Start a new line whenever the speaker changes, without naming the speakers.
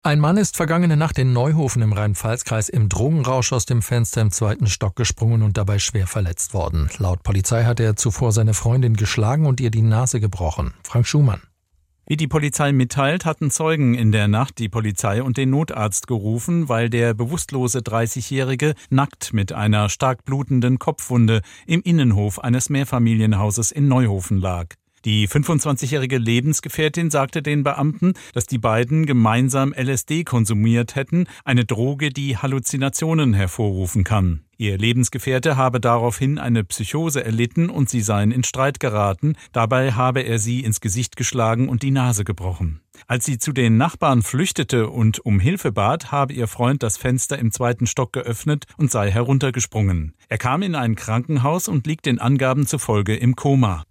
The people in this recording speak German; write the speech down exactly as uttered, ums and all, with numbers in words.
Ein Mann ist vergangene Nacht in Neuhofen im Rhein-Pfalz-Kreis im Drogenrausch aus dem Fenster im zweiten Stock gesprungen und dabei schwer verletzt worden. Laut Polizei hat er zuvor seine Freundin geschlagen und ihr die Nase gebrochen. Frank Schumann.
Wie die Polizei mitteilt, hatten Zeugen in der Nacht die Polizei und den Notarzt gerufen, weil der bewusstlose dreißigjährige nackt mit einer stark blutenden Kopfwunde im Innenhof eines Mehrfamilienhauses in Neuhofen lag. Die fünfundzwanzigjährige Lebensgefährtin sagte den Beamten, dass die beiden gemeinsam L S D konsumiert hätten, eine Droge, die Halluzinationen hervorrufen kann. Ihr Lebensgefährte habe daraufhin eine Psychose erlitten und sie seien in Streit geraten. Dabei habe er sie ins Gesicht geschlagen und die Nase gebrochen. Als sie zu den Nachbarn flüchtete und um Hilfe bat, habe ihr Freund das Fenster im zweiten Stock geöffnet und sei heruntergesprungen. Er kam in ein Krankenhaus und liegt den Angaben zufolge im Koma.